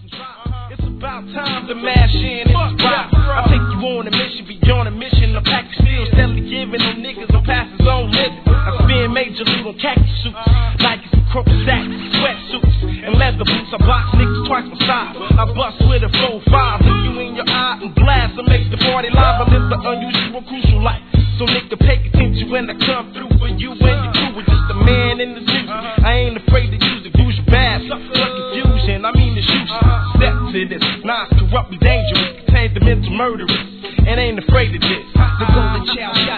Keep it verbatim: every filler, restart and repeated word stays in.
It's about time to mash in and rock. I take you on a mission, be on a mission. I'm packed still, steadily giving them niggas on passes on living. I spin major loot on khaki suits, Nikes and crook sacks, sweatsuits, and leather boots. I box niggas twice my size. I bust with a four five, look you in your eye and blast. I make the party live. I live the unusual, crucial life. So nigga, pay attention when I come through for you and your crew. With just a man in the suit. I ain't afraid to use it, douche bad, fuck confusion. I mean the shoes. Step to this, nah, it's corruptly dangerous. Contains the mental murderers, and ain't afraid of this. The golden child.